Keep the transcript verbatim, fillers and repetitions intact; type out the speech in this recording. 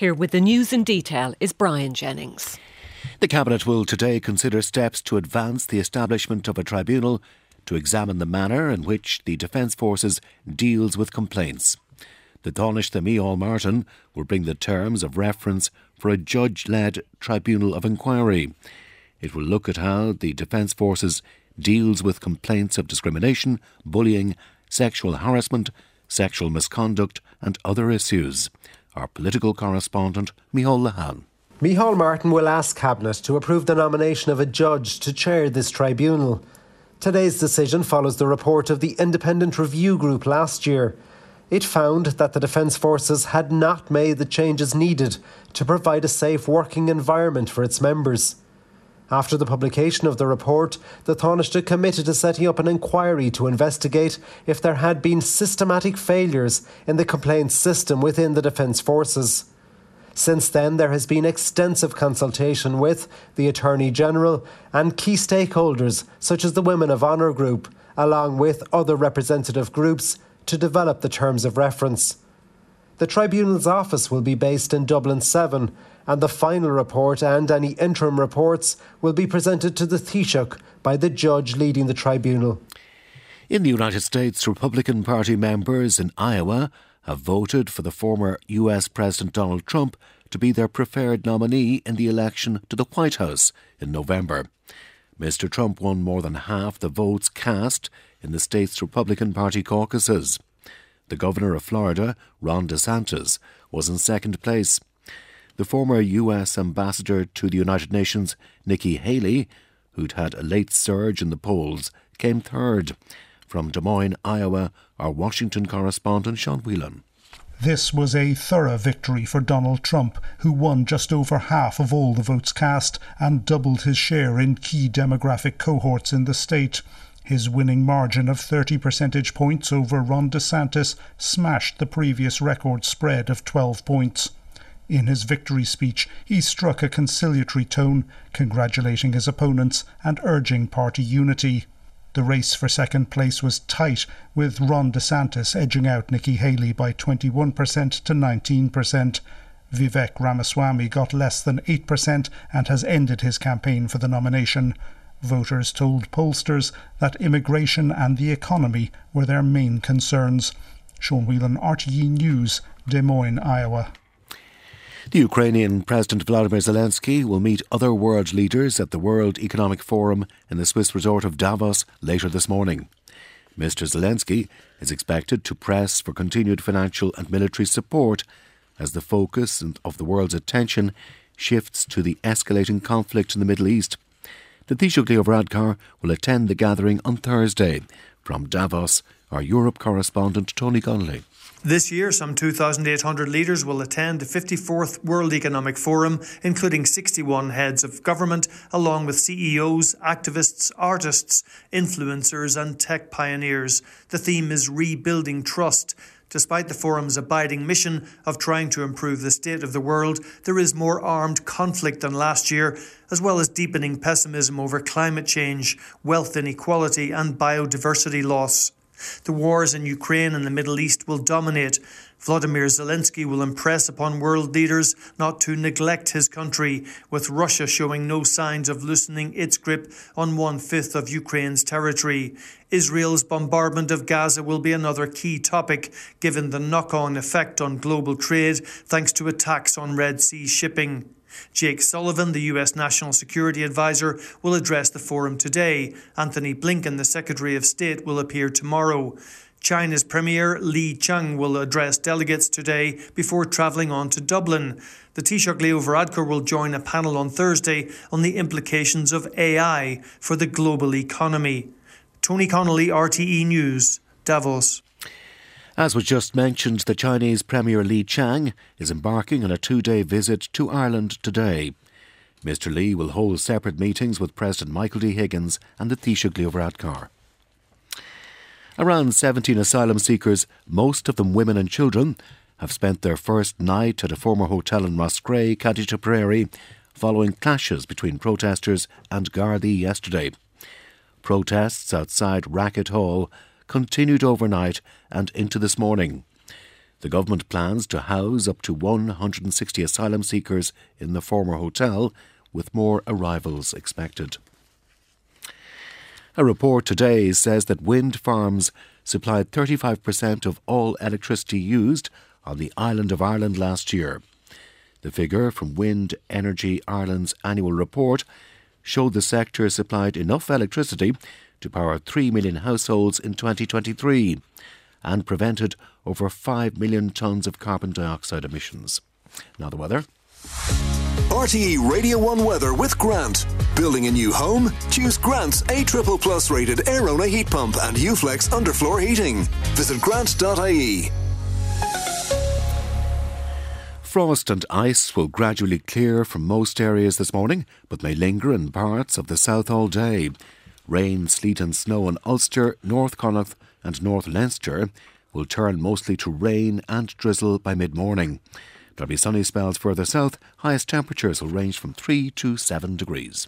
Here with the news in detail is Brian Jennings. The Cabinet will today consider steps to advance the establishment of a tribunal to examine the manner in which the Defence Forces deals with complaints. The Taoiseach Micheál Martin will bring the terms of reference for a judge-led tribunal of inquiry. It will look at how the Defence Forces deals with complaints of discrimination, bullying, sexual harassment, sexual misconduct and other issues. Our political correspondent, Micheál Lehane. Micheál Martin will ask Cabinet to approve the nomination of a judge to chair this tribunal. Today's decision follows the report of the Independent Review Group last year. It found that the Defence Forces had not made the changes needed to provide a safe working environment for its members. After the publication of the report, the Taoiseach committed to setting up an inquiry to investigate if there had been systematic failures in the complaints system within the Defence Forces. Since then, there has been extensive consultation with the Attorney-General and key stakeholders such as the Women of Honour Group, along with other representative groups, to develop the terms of reference. The Tribunal's office will be based in Dublin seven, and the final report and any interim reports will be presented to the Taoiseach by the judge leading the tribunal. In the United States, Republican Party members in Iowa have voted for the former U S President Donald Trump to be their preferred nominee in the election to the White House in November. Mister Trump won more than half the votes cast in the state's Republican Party caucuses. The governor of Florida, Ron DeSantis, was in second place. The former U S ambassador to the United Nations, Nikki Haley, who'd had a late surge in the polls, came third. From Des Moines, Iowa, our Washington correspondent Sean Whelan. This was a thorough victory for Donald Trump, who won just over half of all the votes cast and doubled his share in key demographic cohorts in the state. His winning margin of thirty percentage points over Ron DeSantis smashed the previous record spread of twelve points. In his victory speech, he struck a conciliatory tone, congratulating his opponents and urging party unity. The race for second place was tight, with Ron DeSantis edging out Nikki Haley by twenty-one percent to nineteen percent. Vivek Ramaswamy got less than eight percent and has ended his campaign for the nomination. Voters told pollsters that immigration and the economy were their main concerns. Sean Whelan, R T E News, Des Moines, Iowa. The Ukrainian President Volodymyr Zelensky will meet other world leaders at the World Economic Forum in the Swiss resort of Davos later this morning. Mister Zelensky is expected to press for continued financial and military support as the focus of the world's attention shifts to the escalating conflict in the Middle East. The Taoiseach Leo Varadkar will attend the gathering on Thursday. From Davos, our Europe correspondent Tony Connolly. This year, some two thousand eight hundred leaders will attend the fifty-fourth World Economic Forum, including sixty-one heads of government, along with C E Os, activists, artists, influencers and tech pioneers. The theme is rebuilding trust. Despite the forum's abiding mission of trying to improve the state of the world, there is more armed conflict than last year, as well as deepening pessimism over climate change, wealth inequality and biodiversity loss. The wars in Ukraine and the Middle East will dominate. Volodymyr Zelensky will impress upon world leaders not to neglect his country, with Russia showing no signs of loosening its grip on one-fifth of Ukraine's territory. Israel's bombardment of Gaza will be another key topic, given the knock-on effect on global trade thanks to attacks on Red Sea shipping. Jake Sullivan, the U S National Security Advisor, will address the forum today. Anthony Blinken, the Secretary of State, will appear tomorrow. China's Premier Li Qiang will address delegates today before travelling on to Dublin. The Taoiseach Leo Varadkar will join a panel on Thursday on the implications of A I for the global economy. Tony Connolly, R T E News, Davos. As was just mentioned, the Chinese Premier Li Qiang is embarking on a two-day visit to Ireland today. Mister Li will hold separate meetings with President Michael D. Higgins and the Taoiseach Leo Varadkar. Around seventeen asylum seekers, most of them women and children, have spent their first night at a former hotel in Roscrea, County Tipperary, following clashes between protesters and Gardaí yesterday. Protests outside Racket Hall continued overnight and into this morning. The government plans to house up to one hundred sixty asylum seekers in the former hotel, with more arrivals expected. A report today says that wind farms supplied thirty-five percent of all electricity used on the island of Ireland last year. The figure from Wind Energy Ireland's annual report showed the sector supplied enough electricity to power three million households in twenty twenty-three and prevented over five million tonnes of carbon dioxide emissions. Now the weather. R T E Radio one weather with Grant. Building a new home? Choose Grant's A triple plus rated Airona heat pump and Uflex underfloor heating. Visit grant dot I E. Frost and ice will gradually clear from most areas this morning, but may linger in parts of the south all day. Rain, sleet and snow in Ulster, North Connaught and North Leinster will turn mostly to rain and drizzle by mid-morning. There'll be sunny spells further south. Highest temperatures will range from three to seven degrees.